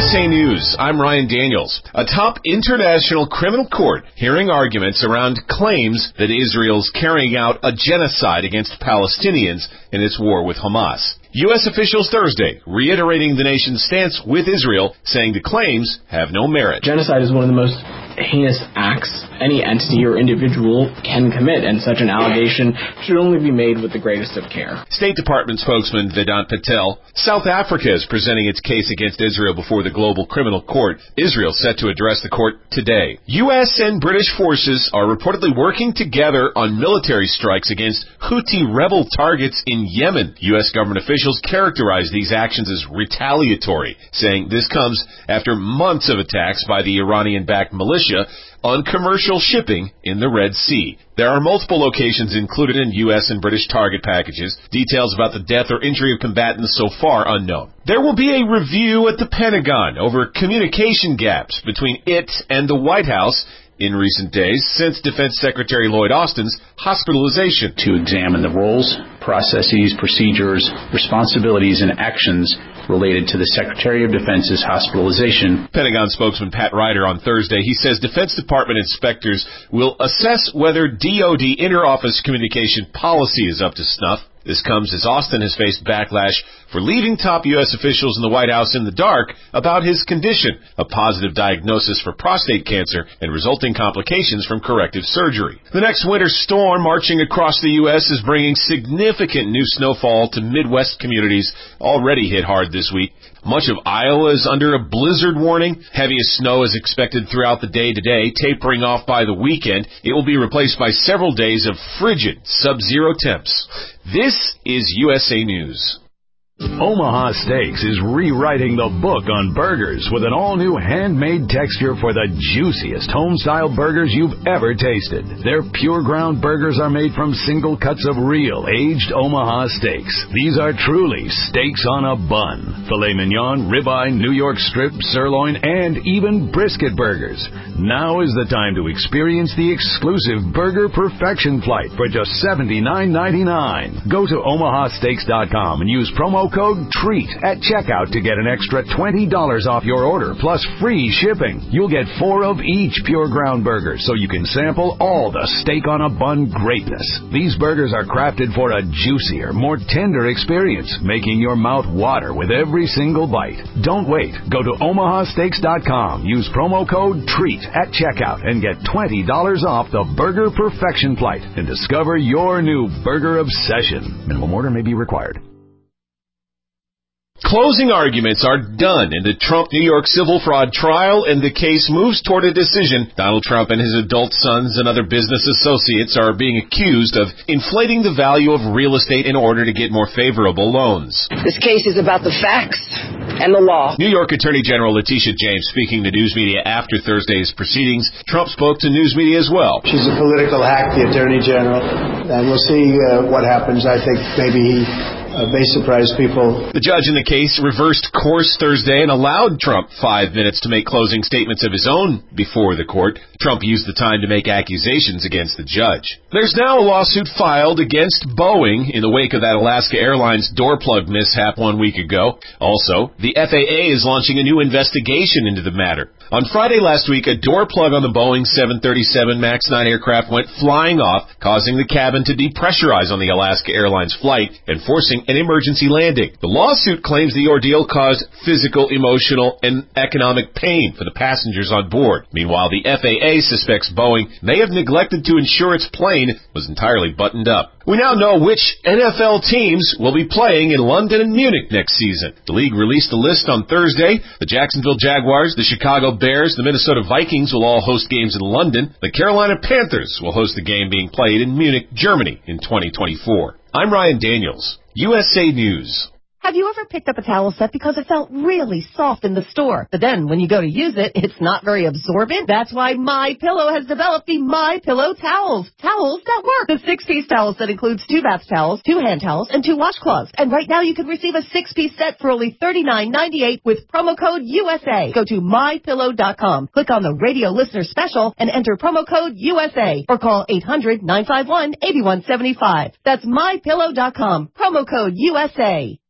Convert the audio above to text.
USA News, I'm Ryan Daniels. A top international criminal court hearing arguments around claims that Israel's carrying out a genocide against Palestinians in its war with Hamas. U.S. officials Thursday reiterating the nation's stance with Israel, saying the claims have no merit. Genocide is one of the most heinous acts any entity or individual can commit, and such an allegation should only be made with the greatest of care. State Department spokesman Vedant Patel. South Africa is presenting its case against Israel before the Global Criminal Court. Israel set to address the court today. U.S. and British forces are reportedly working together on military strikes against Houthi rebel targets in Yemen. U.S. government officials characterize these actions as retaliatory, saying this comes after months of attacks by the Iranian-backed militia on commercial shipping in the Red Sea. There are multiple locations included in U.S. and British target packages. Details about the death or injury of combatants so far unknown. There will be a review at the Pentagon over communication gaps between it and the White House in recent days since Defense Secretary Lloyd Austin's hospitalization. To examine the roles, processes, procedures, responsibilities, and actions related to the Secretary of Defense's hospitalization. Pentagon spokesman Pat Ryder on Thursday, he says Defense Department inspectors will assess whether DoD inter-office communication policy is up to snuff. This comes as Austin has faced backlash for leaving top U.S. officials in the White House in the dark about his condition, a positive diagnosis for prostate cancer and resulting complications from corrective surgery. The next winter storm marching across the U.S. is bringing significant new snowfall to Midwest communities already hit hard this week. Much of Iowa is under a blizzard warning. Heaviest snow is expected throughout the day today, tapering off by the weekend. It will be replaced by several days of frigid sub-zero temps. This is USA News. Omaha Steaks is rewriting the book on burgers with an all-new handmade texture for the juiciest home-style burgers you've ever tasted. Their pure ground burgers are made from single cuts of real, aged Omaha steaks. These are truly steaks on a bun. Filet mignon, ribeye, New York strip, sirloin, and even brisket burgers. Now is the time to experience the exclusive Burger Perfection Flight for just $79.99. Go to omahasteaks.com and use promo code TREAT at checkout to get an extra $20 off your order, plus free shipping. You'll get 4 of each pure ground burger, so you can sample all the steak on a bun greatness. These burgers are crafted for a juicier, more tender experience, making your mouth water with every single bite. Don't wait. Go to omahasteaks.com, use promo code TREAT at checkout, and get $20 off the Burger Perfection Flight and discover your new burger obsession. Minimum order may be required. Closing arguments are done in the Trump New York civil fraud trial, and the case moves toward a decision. Donald Trump and his adult sons and other business associates are being accused of inflating the value of real estate in order to get more favorable loans. This case is about the facts and the law. New York Attorney General Letitia James speaking to news media after Thursday's proceedings. Trump spoke to news media as well. She's a political hack, the Attorney General, and we'll see what happens. I think maybe he may surprise people. The judge in the case reversed course Thursday and allowed Trump 5 minutes to make closing statements of his own before the court. Trump used the time to make accusations against the judge. There's now a lawsuit filed against Boeing in the wake of that Alaska Airlines door plug mishap 1 week ago. Also, the FAA is launching a new investigation into the matter. On Friday last week, a door plug on the Boeing 737 MAX 9 aircraft went flying off, causing the cabin to depressurize on the Alaska Airlines flight and forcing an emergency landing. The lawsuit claims the ordeal caused physical, emotional, and economic pain for the passengers on board. Meanwhile, the FAA suspects Boeing may have neglected to ensure its plane was entirely buttoned up. We now know which NFL teams will be playing in London and Munich next season. The league released a list on Thursday. The Jacksonville Jaguars, the Chicago Bears, the Minnesota Vikings will all host games in London. The Carolina Panthers will host the game being played in Munich, Germany in 2024. I'm Ryan Daniels, USA News. Have you ever picked up a towel set because it felt really soft in the store, but then when you go to use it, it's not very absorbent? That's why MyPillow has developed the MyPillow towels. Towels that work. The 6-piece towel set includes 2 bath towels, 2 hand towels, and 2 washcloths. And right now you can receive a 6-piece set for only $39.98 with promo code USA. Go to MyPillow.com. Click on the radio listener special and enter promo code USA or call 800-951-8175. That's MyPillow.com. Promo code USA.